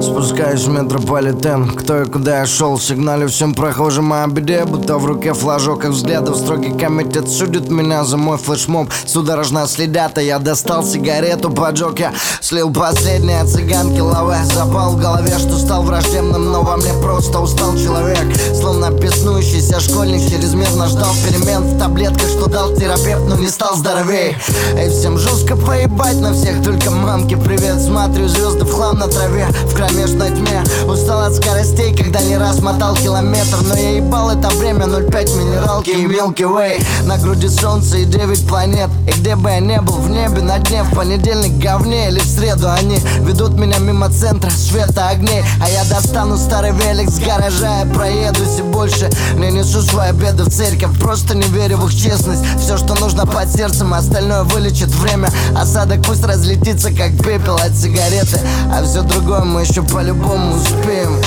Спускаюсь в метрополитен. Кто и куда я шел, сигналю всем прохожим о беде. Будто в руке флажок, как взглядов строгий комитет судит меня за мой флешмоб. Судорожно следят, а я достал сигарету, поджег. Я слил последние от цыганки лаве. Запал в голове, что стал враждебным, но во мне просто устал человек. Словно беснующийся школьник, чрезмерно ждал перемен в таблетках, что дал терапевт, но не стал здоровей. Эй, всем жестко поебать на всех, только мамке привет. Смотрю звезды в хлам на траве, в кромешной тьме. Устал от скоростей, когда не раз мотал километр. Но я ебал это время, 0,5 минералки и Milky Way. На груди солнце и 9 планет. И где бы я не был, в небе, на дне. В понедельник говне или в среду они ведут меня мимо центра света огней. А я достану старый велик с гаража и проедусь и больше не несу свои беды в церковь. Просто не верю в их честность. Все, что нужно под сердцем, остальное вылечит время. Осадок пусть разлетится, как пепел от сигареты. А все другое мы еще по-любому успеем.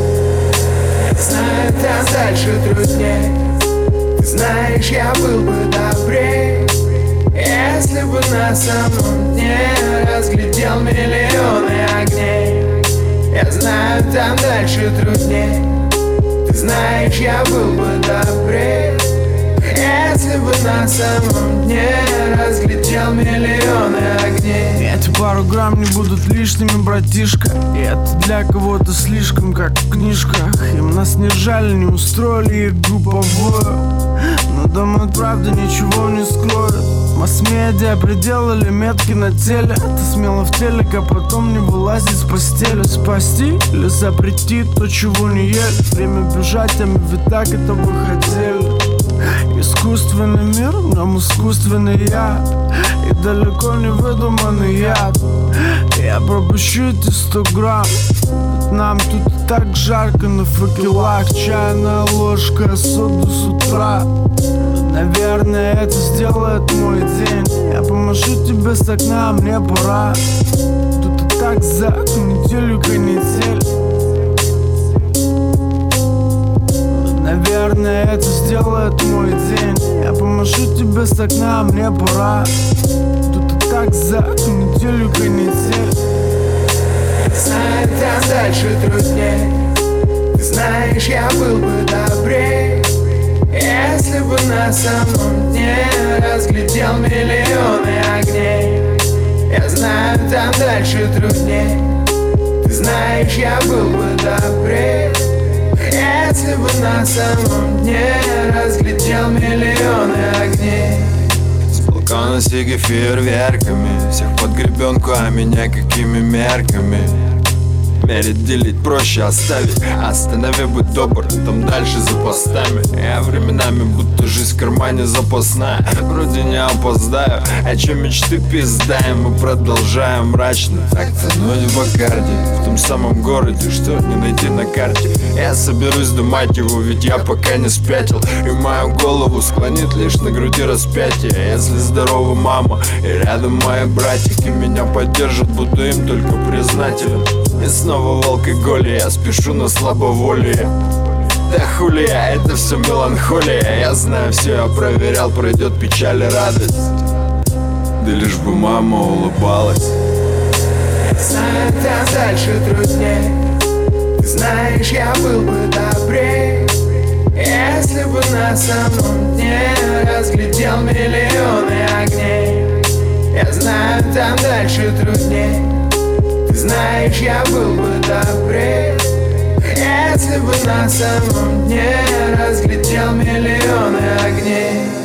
Знаю, там дальше трудней. Ты знаешь, я был бы добрей, если бы на самом дне разглядел миллионы огней. Я знаю, там дальше трудней. Ты знаешь, я был бы добрей, если бы на самом дне разглядел миллионы огней. Эти пару грамм не будут лишними, братишка. И это для кого-то слишком, как в книжках. Им нас не жаль, не устроили их групповую. Но думают, правда ничего не скроет. Масс-медиа приделали метки на теле. Ты смело в телек, а потом не вылазить с постели. Спасти или запретить то, чего не ели. Время бежать, а мы ведь так этого хотели. Искусственный мир, в нем искусственный я. И далеко не выдуманный яд. Я пропущу эти 100 грамм. Ведь нам тут и так жарко на факелах. Чайная ложка соды с утра. Наверное, это сделает мой день. Я помашу тебе с окна, мне пора. Тут и так за эту неделю канитель. Наверное, это сделает мой день. Я помашу тебе с окна, мне пора. Тут и так за эту неделю канитель. Знаю, там дальше трудней. Ты знаешь, я был бы добрей, если бы на самом дне разглядел миллионы огней. Я знаю, там дальше трудней. Ты знаешь, я был бы добрей, если бы на самом дне разглядел миллионы огней. С балкона сиги фейерверками, всех под гребенку, а меня какими мерками? Мерить, делить проще оставить. Останови, будь добр, там дальше за постами. Я временами будто жизнь в кармане запасная. Вроде не опоздаю, а че мечты пиздаем. Мы продолжаем мрачно так тянуть в Бакарди. В том самом городе, что не найти на карте. Я соберусь думать его, ведь я пока не спятил. И мою голову склонит лишь на груди распятие. Если здорова мама и рядом мои братики, меня поддержат, буду им только признателен. И снова в алкоголе, я спешу на слабоволие. Да хули я, это все меланхолия. Я знаю, все я проверял, пройдет печаль и радость. Да лишь бы мама улыбалась. Знаю, там дальше трудней. Ты знаешь, я был бы добрей, если бы на самом дне разглядел миллионы огней. Я знаю, там дальше трудней. Ты знаешь, я был бы добрей, если бы на самом дне разглядел миллионы огней.